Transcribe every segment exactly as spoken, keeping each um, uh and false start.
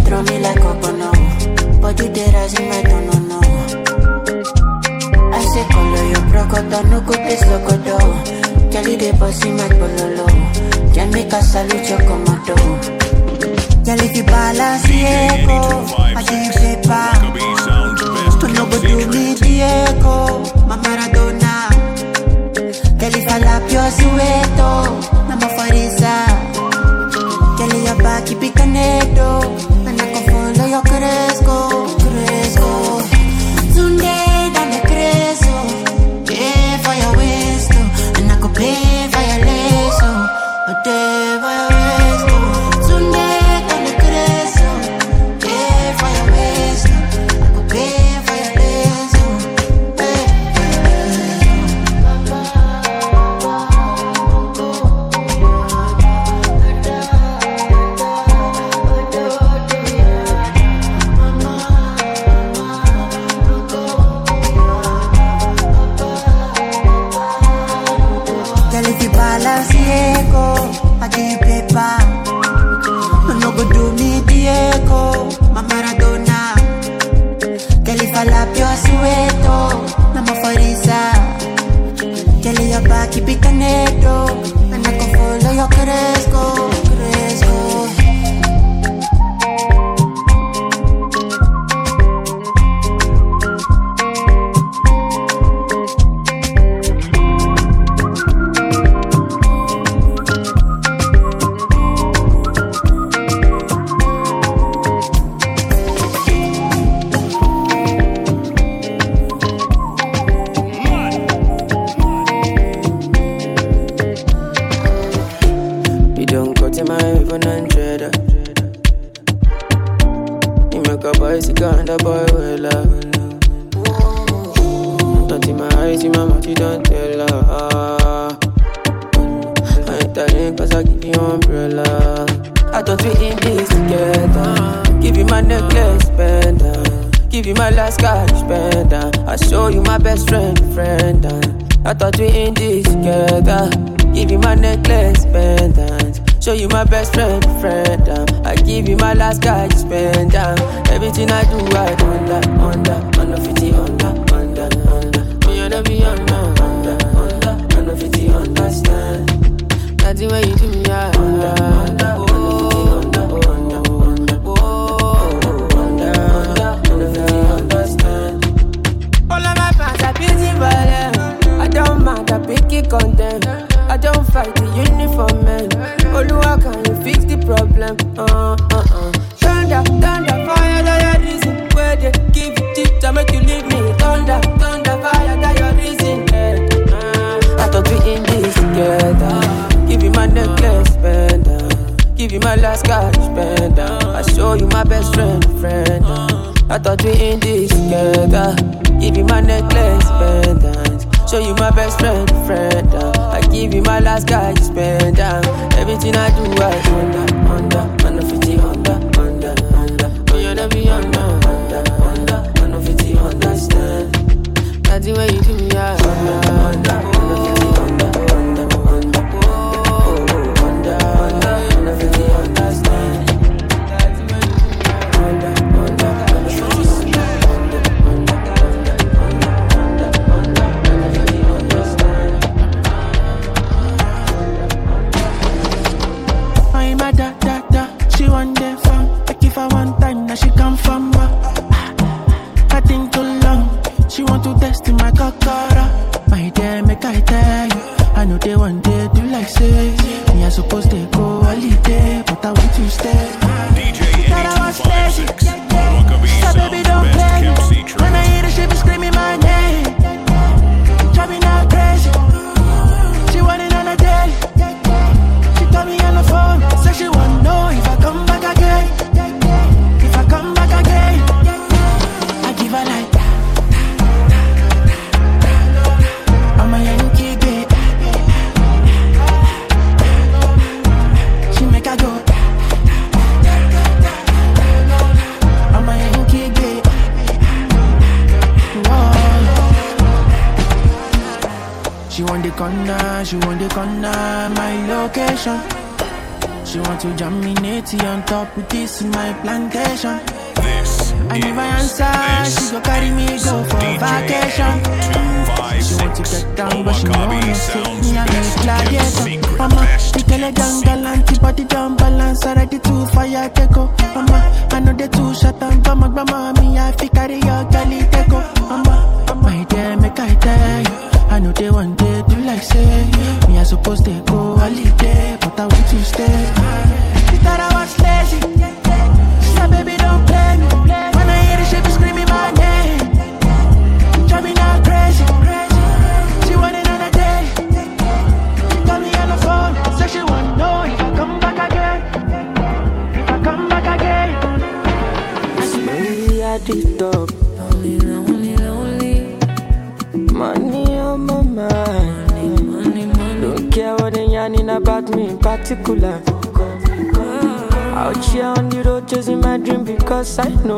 throw me like Obono. Body they rising, I don't know. I say color your procoto, no go taste locodo. Kelly they bossy my pololo. Can make a salute your commando. Girl, if you balance the echo, I think paper. To no go do me the echo, my Maradona. Girl, if I lap your sueto, Mama Farisa. Girl, your back, keep it connected. And I can follow your Cresco, Cresco. Today, down the Cresco. Pay for your waist, and I could pay for your lace, oh. A day for your waist, oh. Today, down the Cresco. Pay for your waist, I could pay for your lace, oh. Hey, girl, if you balance the echo, I give you paper. No go do me the echo, my Maradona. Girl, if I lap your sueto, Mama Farisa. Girl, your back, keep it connected. And I can follow your Cresco, Cresco. You don't go to my even hundred. You make a boy sick and a boy well love. Not in my eyes, in my mouth, you don't tell her. I ain't telling cause I give you umbrella. I thought we in this together. Give you my necklace, pendant. Give you my last cash, pendant. I show you my best friend, friend. I thought we in this together. Give you my necklace, pendant. Show you my best friend, friend. Um, I give you my last cash, spend um, everything I do, I under, under, under fifty, under, under, under. Me under, me under, under, under, under fifty, understand. Nothing when you do me, I under, under, under, under, under, under, under fifty, understand. All of my fans are busy for them. I don't mind, I pick it content. I don't fight the uniform man. Oluwa, can you fix the problem? Uh, uh, uh. Thunder, thunder, fire, that your reason. Where they give you tip to make you leave me. Thunder, thunder, fire, that your reason. Yeah. Uh, I thought we in this together. Give you my necklace, pendant. Give you my last cash, pendant. I show you my best friend, friend. I thought we in this together. Give you my necklace, pendant. Show you my best friend, friend. Uh, I give you my last guy, you spend down. Uh, everything I do, I under, under, under fifty, under, under, under. Oh, you never be under, under, under, under fifty, understand. That's the way you do me, I under, under, under fifty, under, under, under. Oh, under, under, under fifty, understand. That's the way you do me, I under, under, under fifty, under, under, under, under, under. I'm a da da da. She want the fun. I give her one time, now she come from back. I think too long. She want to test in my cockara. My dear, make I tell you. I know they want to do like say. Me I supposed to go holiday, but I want to stay. D J eighty-two fifty-six. So baby don't play me. When I hear the shit be screaming my name. Drive me not crazy. She want it on a day. She call me on the phone. Say she want know if I come back again. If I come back again, I give her like that. I'm a Yankee babe. She make her go. I'm a Yankee babe. Whoa. She want the corner, she want the corner, my location. She want to jam me natty on top with this in my plantation. This And if I is, answer, this she go carry me go for D J vacation. She want to get down, but she know Owakabi no sounds take me and make best gladiator. secret Mama, best the tele jungle antibody jump balance already to fire take up. Mama, I know the two shot and mama, mama, me I fi carry your girlie take up. Mama, my dear, make I tell you, I know they want to do like say me I supposed to go holiday, but I want to stay. She thought I was lazy. She said, baby, don't play me. When I hear the shit, be screaming my name. Drive me now crazy. She want another day. Call me on the phone, say she want know if I come back again. If I come back again. Maybe I did top. Lonely, lonely, lonely. Money on my mind. Money, money, money. Don't care what they yarning about me in particular. Out here on the road chasing my dream because I know.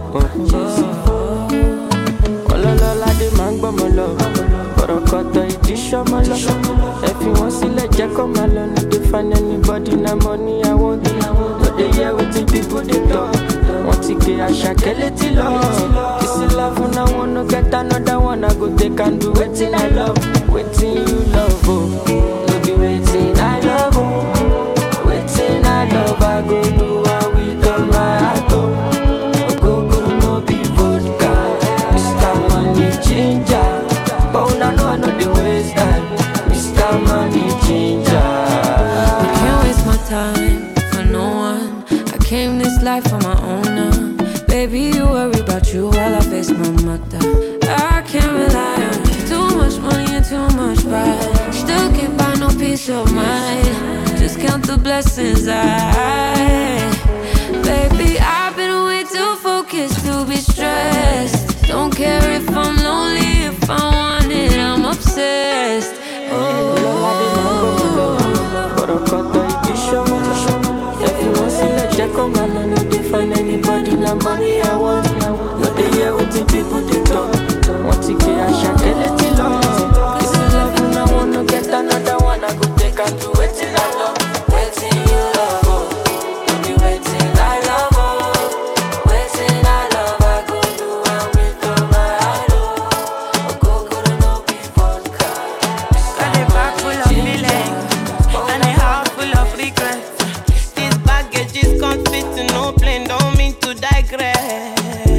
Ololola de man gbọ́ mọ lọ, bọ̀rọ̀kọ̀tọ̀ ìdí ṣọ́mọ lọ. Ẹ fi wọ́n sílẹ̀ jẹ́ kó máa lọ. No dey find anybody na money I want. No dey hear wetin people dey talk. Wọ́n ti gbé Àṣàkẹ́ létí lọ. Kìsì love na one no get another one. I go take and do wetin I love. Wetin you love o, no be wetin I love o. Wetin I love I go do am with all my heart o. Ogogo no be vodka, Mister Money Ginger. But una know I no dey waste time, Mister Money Ginger. I can't waste my time for no one. I came this life on my own now. Baby, you worry about you while I face my mother. I can't rely on too much money and too much pride. Still can't buy no peace of mind. Just count the blessings I. Baby, I've been way too focused to be stressed. Don't care if I'm lonely, if I want it, I'm obsessed. Oh. Bọ̀rọ̀kọ̀tọ̀ ìdí ṣọ́mọ lọ. Ẹ fi wọ́n sílẹ̀ jẹ́ kó máa lọ. No dey find anybody na money I want. No dey hear wetin people dey talk. Wọ́n ti gbé Àṣàkẹ́ létí lọ. Kìsì love na one no get another one. I go take and do wetin I love. Wetin you love o, no be wetin I love o. Wetin I love I go do am with all my heart o. Ogogoro no be vodka. Got a bag full of feelings and a heart full of regrets. This baggage is can't fit in no plane, don't mean to digress.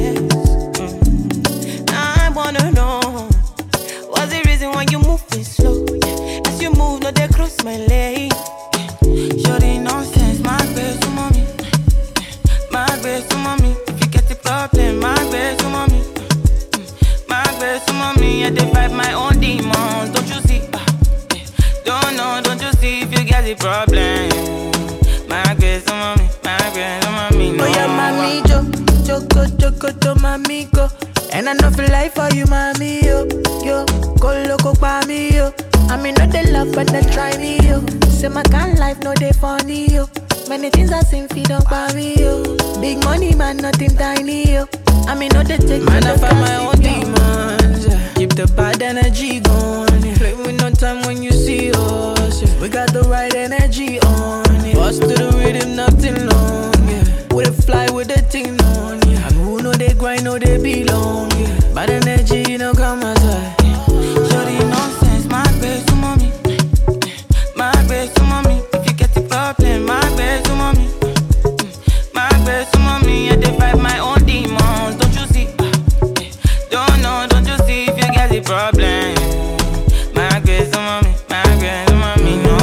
Mm. I wanna know what's the reason why you move this slow? As you move, no they cross my lane. Shorty nonsense, my best to mommy, my best to mommy. If you get the problem, my best to mommy, my best to mommy. I divide my own demons, don't you see? Don't know, don't you see if you get the problem? My grace, oh mommy, my grace, oh mommy, no. Oh yeah, mommy, jo, joko, joko, to mommy, go. And I know for life for you, mommy, yo, yo. Go loco, pa me, yo. I mean, not they love, but they try me, yo. Say my kind life, no they funny, yo. Many things I seen, feed on pa me, yo. Big money, man, nothing tiny, yo. I mean, not they take Man, I find my own demons. Yeah. Keep the bad energy going. Yeah. Play with no time when you see us. Yeah. We got the right energy on. Yeah. Bust to the rhythm, nothing long. Yeah. We fly with the thing on. Yeah. And who know they grind, know they belong. Yeah. Bad energy, you know, come aside. Shorty nonsense, my best to mommy. My best to mommy. If you get the problem, my best to mommy. My best to mommy. I divide my own demons, don't you see? Don't know, don't you see if you get the problem? My grace, oh mommy, my grace, oh mommy, no.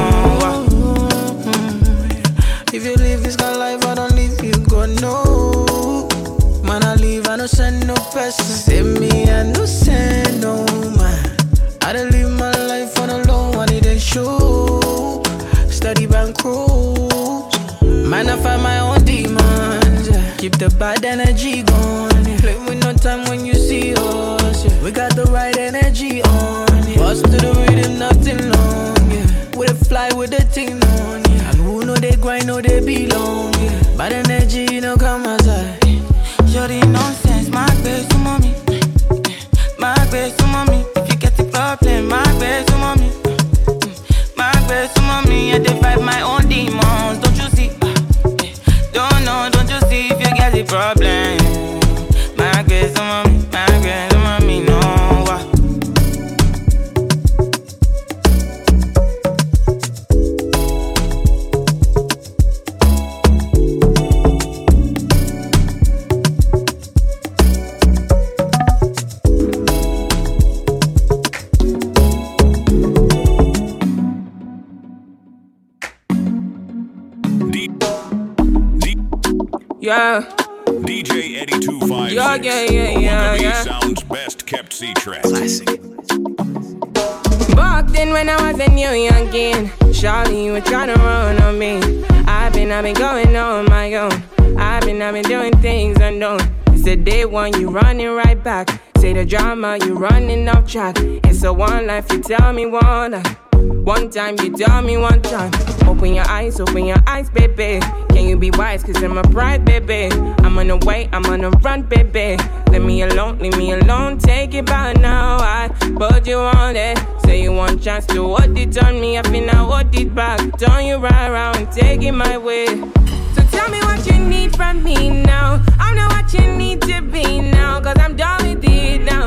If you live this kind of life, I don't leave you, go no. Man, I leave, I no send no person. Save me, I no send no man. I don't live my life on a low, I need a show. Steady bank cruise. Man, I find my own demons. Yeah. Keep the bad energy going. Yeah. Play with no time when you see us. Yeah. We got the right energy on. Yeah. Bust to the rhythm, nothing long. Yeah. We fly with the thing on. Yeah. And who know they grind, know they belong. Yeah. Bad energy, you know, come aside. Shorty nonsense, my best to mommy. My best to mommy. If you get the problem, my best to mommy. My best to mommy. I divide my own demons, don't you see? Yeah. D J Eddie two five six. Yeah, yeah, yeah, yeah, yeah. Sounds best kept secret. Classic. Back then when I was a new youngin', Shawty, you were trying to run on me. I've been, I've been going on my own. I've been, I've been doing things unknown. It's the day one, you running right back. Say the drama, you running off track. It's a one life, you tell me one life. One time, you tell me one time. Open your eyes, open your eyes, baby. Can you be wise, cause I'm a bride, baby. I'm on the way, I'm on the run, baby. Leave me alone, leave me alone. Take it back now, I put you on it. Say you want chance to hold it on me. I feel now hold it back. Turn you right around and take it my way. So tell me what you need from me now. I know what you need to be now, cause I'm done with it now.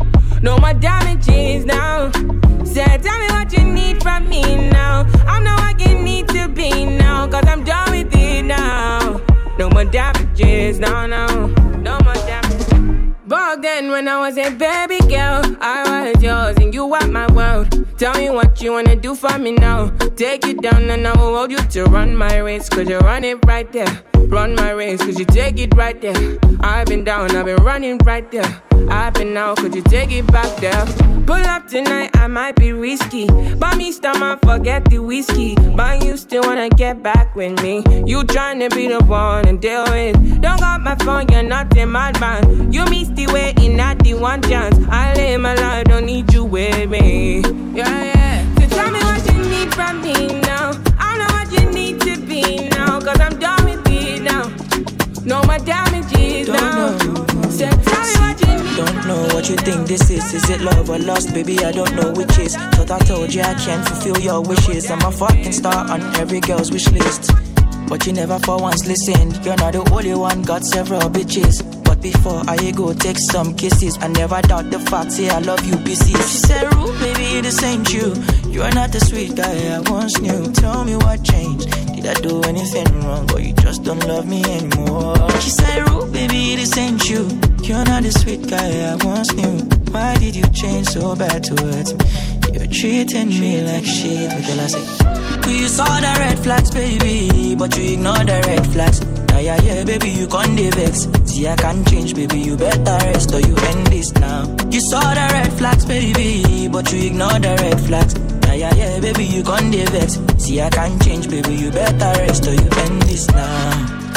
No more damages now. Say, tell me what you need from me now. I know what you need to be now, cause I'm done with it now. No more damages, no, no. No more damages. Back then when I was a baby girl, I was yours and you were my world. Tell me what you wanna do for me now. Take it down and I will hold you to run my race, cause you run it right there. Run my race, cause you take it right there. I've been down, I've been running right there. I've been out, could you take it back there? Pull up tonight, I might be risky. But me stomach, forget the whiskey. But you still wanna get back with me. You tryna be the one and deal with. Don't got my phone, you're not a madman. You missed the way in not the one chance. I live my life, don't need you with me. Yeah, yeah. So tell me what you need from me now. I know what you need to be now, cause I'm done with it now. No more damages Don't now. know. So tell me what you need. Don't know what you think this is. Is it love or lust? Baby, I don't know which is. Thought I told you I can't fulfill your wishes. I'm a fucking star on every girl's wish list. But you never for once listened. You're not the only one, got several bitches. But before I go take some kisses, I never doubt the fact, say I love you, B C. She said, Rude, baby, this ain't you. You're not the sweet guy I once knew. Tell me what changed. Did I do anything wrong, or you just don't love me anymore? She said, Rude, baby, this ain't you. You're not the sweet guy I once knew. Why did you change so bad towards me? You're treating me like shit. But then I say, you saw the red flags, baby, but you ignore the red flags. Now yeah, yeah, baby, you can't vex. See, I can't change, baby, you better rest or you end this now. You saw the red flags, baby, but you ignore the red flags. Now yeah, yeah, baby, you can't vex. See, I can't change, baby, you better rest or you end this now.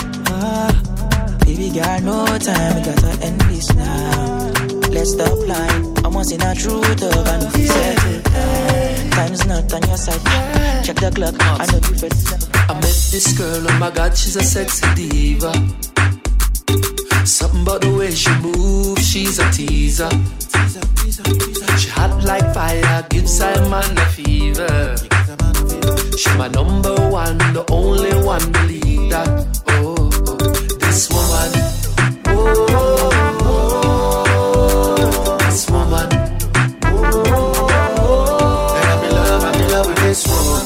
Ah, baby, got no time, we gotta end this now. Let's stop lying, I'm once in a true dog, I know you settle down. Time's not on your side, check the clock, I know you feel. I met this girl, oh my god, she's a sexy diva. Something about the way she moves, she's a teaser. She hot like fire, gives Simon a fever. She my number one, the only one, believe that. Oh, oh. This woman, oh, oh, oh, this woman, oh, oh, oh. And I'm in love, I'm in love with this woman.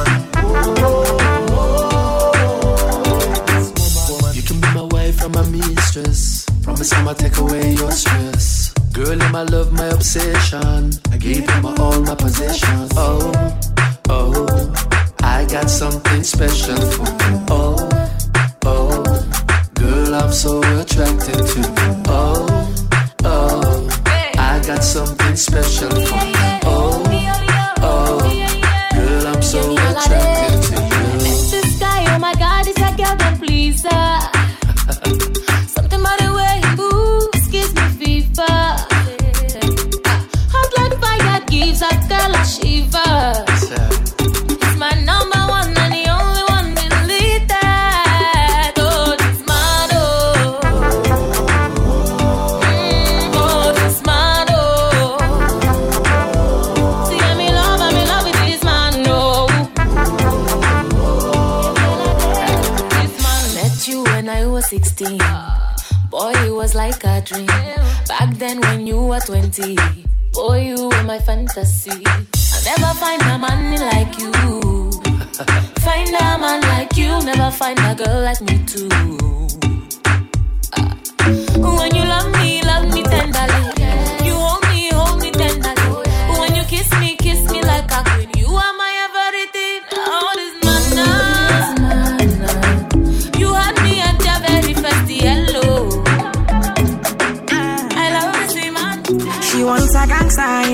I'm a mistress. Promise I'ma take away your stress. Girl, in my love, my obsession. I gave you my all my possessions. Oh, oh, I got something special for you. Oh, oh, girl, I'm so attracted to you. Oh, oh, I got something special for you. Oh, oh, girl, I'm so attracted to you. This guy, oh my God, it's a girl that please her. Something about the way he moves gives me fever. Hot like fire gives a girl a shiver. It's my number one and the only one believe that. Oh, this man, oh. Mm, oh, this man, oh. See, I'm in love, I'm in love with this man, oh. This man. Met you when I was sixteen. Boy, it was like a dream. Back then when you were twenty. Boy, you were my fantasy. I'll never find a man like you. Find a man like you. Never find a girl like me too. uh, When you love me, love me tenderly. You hold me, hold me tenderly. When you kiss me, kiss me like a queen. You are my everything. Oh, this man, nah. You had me at your very first.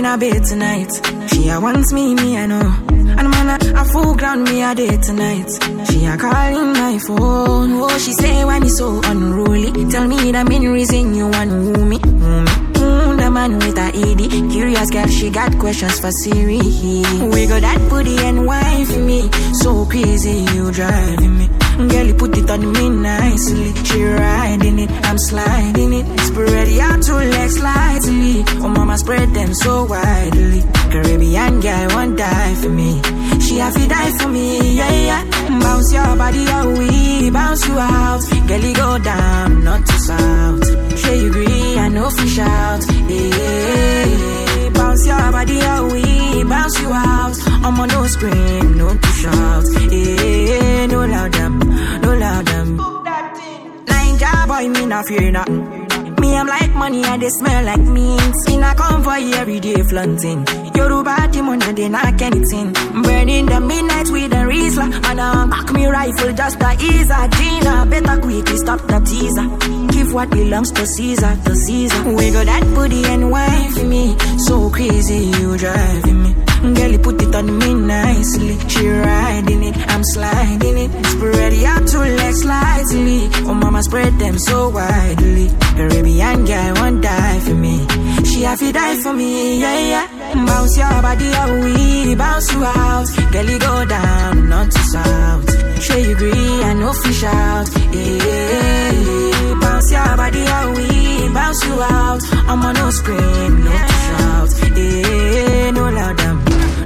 a bed tonight. She a wants me, me I know. And man, a, a full ground me a day tonight. She a calling my phone. Oh, she say when it's so unruly. Tell me the main reason you want woo me. Woo me. Mm, the man with a E D. Curious girl, she got questions for Siri. We got that booty and wine for me. So crazy, you driving me. Girl, you put it on me nicely. She riding it, I'm sliding it. Spread your two legs slightly. Oh, mama, spread them so widely. Caribbean girl won't die for me. She have to die for me, yeah, yeah. Bounce your body, oh, we bounce you out. Girl, you go down, not to south. Sure you agree, I know fish out. Yeah, bounce your body, oh, we bounce you out. I'm on no scream, no to shout. Yeah, no loud them, no loud them. Ninja boy, me not fear nothing. Me, I'm like money and they smell like means. In a convoy every day flaunting. Yoruba demon and they knock anything. Burning the midnight with a Riesler. And I pack me rifle just to ease a Gina. Better quickly stop the teaser. Give what belongs to Caesar, to Caesar. We got that booty and wine for me. So crazy you driving me. Girl, you put it on me nicely. She riding it, I'm sliding it. Spread your two legs slightly. Oh, mama, spread them so widely. Caribbean girl won't die for me. She have to die for me, yeah, yeah. Bounce your body, oh, we bounce you out. Girl, you go down, not to south. Sure you agree, I know fish out. Yeah, bounce your body, oh, we bounce you out. I'm on no scream, no to shout. Yeah, no loud them.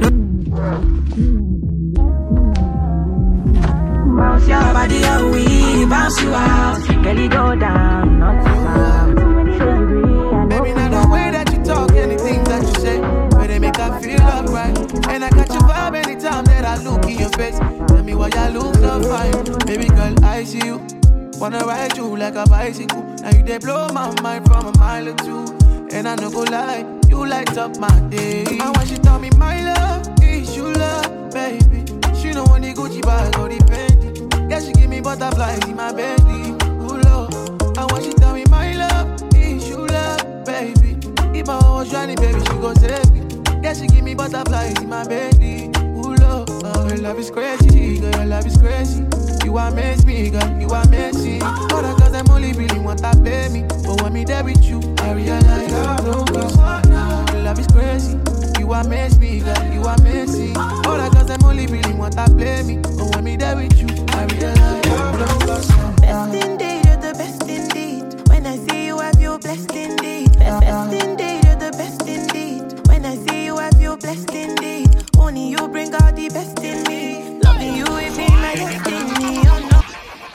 Bounce your body, oh, we bounce you out. Girl, you go down, not too loud. Baby, now the way that you talk, anything that you say, where they make her feel alright. And I catch your vibe anytime that I look in your face. Tell me why you look so fine. Baby girl, I see you. Wanna ride you like a bicycle. Now you they blow my mind from a mile or two. And I no go lie, you light up my day. And when she tell me my love is you love, baby. She know when the Gucci bag or the Fendi. Yeah, she give me butterflies in my belly. Ooh, Lord. And when she tell me my love is you love, baby. If I was Johnny, baby, she go save me. Yeah, she give me butterflies in my belly. Ooh, Lord. Oh, your love is crazy, girl, your love is crazy. You amaze me, girl, you amaze me. All the girls, them only really want to play me. But when me there with you, I realize love don't cost now. Your love is crazy. You amaze me, girl, you amaze me. All the girls, them only really want to play me. But when me there with you, I realize love don't cost now. Best indeed, you're the best indeed. When I see you, I feel blessed indeed. Best, best indeed, you're the best indeed. When I see you, I feel blessed indeed. Only you bring out the best in me. Loving you, it be my destiny. Oh no.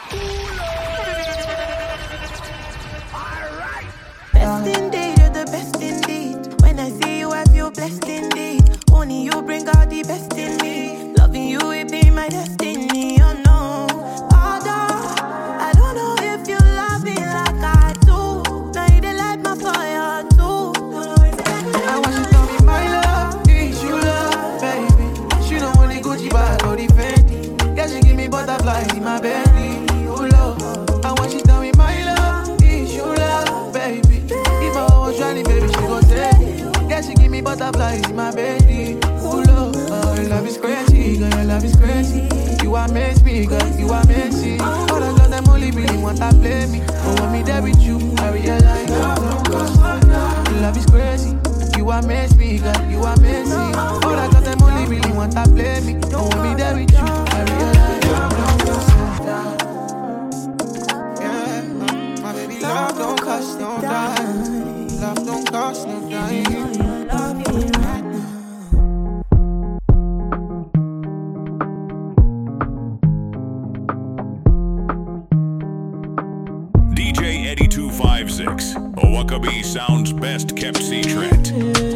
Best indeed, you're the best indeed. When I see you, I feel blessed indeed. Only you bring out the best in me. Loving you, it be my destiny. Oh no. Although I don't know if you love me like I do. Now you dey light my fire too. I want you to tell me my love is you love, baby. She don't want the Gucci bag or the Fendi. Yeah, she give me butterflies in my belly. Oh Lord. I want you to tell me my love is you love, baby. If I was Johnny, baby, she go save me. Yeah, she give me butterflies in my belly. Oh Lord. Oh, your love is crazy, girl, your love is crazy. You amaze me, girl, you amaze me. All the girls, them only really want to play me. But when me there with you, I realize love don't cost now. Your love is crazy. You amaze me, girl, you amaze me. All the girls, them only really want to play me. But when me there with you, I realize love don't cost now. Yeah, my baby, love don't cost no dime. Love don't cost no dime. D J Eddie two five six, Owakabi Sound's best kept secret.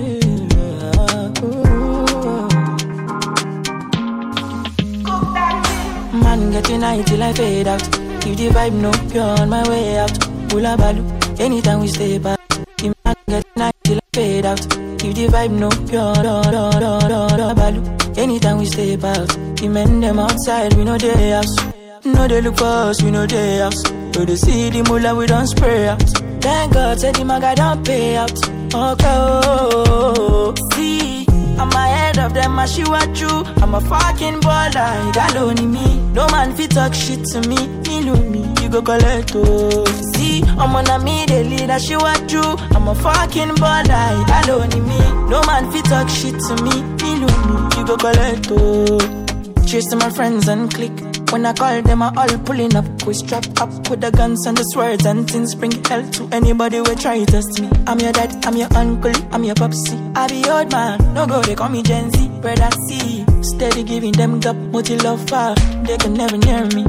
Man, getting high till I fade out. Keep the vibe no pure on my way out. Pull a balu, anytime we stay back. Keep man getting high till I fade out. Keep the vibe no pure, do, do, do, do, do, balu. Anytime we stay back. The men them outside, we know they house. No they look for us, we know they house. So they see the moolah, we don't spray out. Thank God, said the maga don't pay out. Okay, oh, see, I'm ahead of them, I she what you. I'm a fucking baller, you got only me. No man fit talk shit to me, me know me, you go collect, oh. See, I'm on a me, the leader, she what you. I'm a fucking baller, you got only me. No man fit talk shit to me, me know me, you go collect, oh. Cheers to my friends and click. When I call them, I all pulling up. We strap up with the guns and the swords and things. Bring hell to anybody who try to test me. I'm your dad, I'm your uncle, I'm your popsy. I be old man, no go, they call me Gen Z. Brother C, steady giving them gap, multi love far. They can never near me.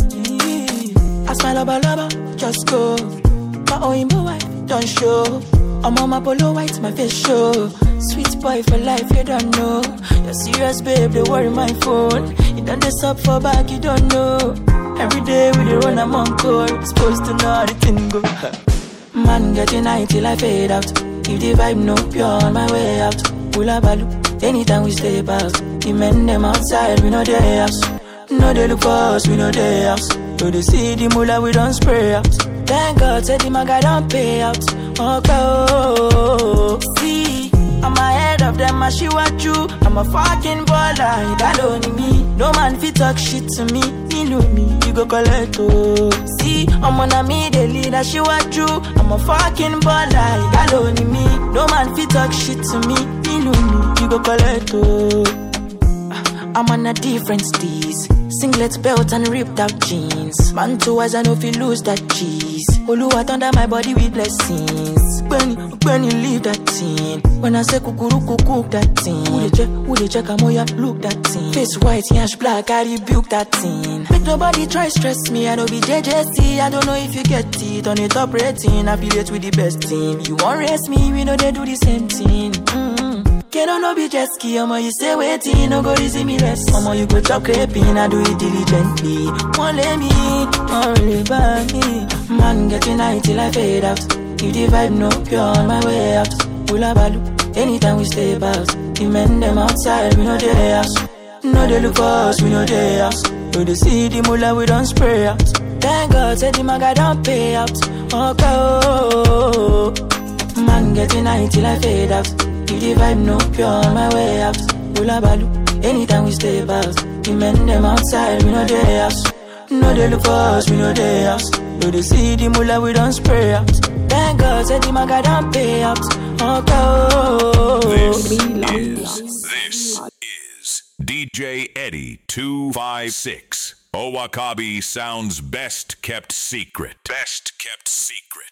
I smile lover, lover, just go. My Oimbo wife, don't show. I'm on my polo white, my face show. Sweet boy for life, you don't know. You're serious, babe, they worry my phone. You done this up for back, you don't know. Every day we dey run, I'm on call. Supposed to know how the thing go. Man, getting high till I fade out. If the vibe no pure, on my way out. Hula balu, anytime we stay past. The men them outside, we know they house. No they look for us, we know they house. So they see the moolah, we don't spray out. Thank God, said the maga don't pay out. Okay, oh, see, I'm ahead of them, I she what you. I'm a fucking baller, you got only me. No man fit talk shit to me, me know me, you go collect, oh. See, I'm on a me, the leader, she what you. I'm a fucking baller, you got only me. No man fit talk shit to me, me know me, you go collect, oh. I'm on a different steez. Singlet belt and ripped out jeans. Man two eyes, I know if you lose that cheese. Oluwa under my body with blessings. When, when you leave that scene. When I say kukuruku cook that thing. Who they check, who they check, I'm ya look that thing. Face white, yash black, I rebuke that thing. Make nobody try stress me, I don't be J J C. I don't know if you get it. On the top rating, affiliate with the best team. You won't race me, we know they do the same thing. Mm-hmm. Can't no be jet ski, I'ma you say waiting, no go easy me rest. I'ma you go chop creping, I do it diligently. Won't let me, don't really buy me. Man getting high till I fade out. If the vibe no pure, on my way out. Hula balu, anytime we stay past. The men them outside, we know they house. No they look for us, we know they house. So they see the moolah, we don't spray out. Thank God, said the maga don't pay out. Okay, oh, man getting high till I fade out. If the vibe no pure, on my way out. Hula balu, anytime we stay past. The men them outside, we know they house. No they look for us, we know they house. So they see the moolah, we don't spray out. Thank God, said the maga don't pay out. Okay, oh, This is, this is D J Eddie two five six. Owakabi Sound's best kept secret. Best kept secret.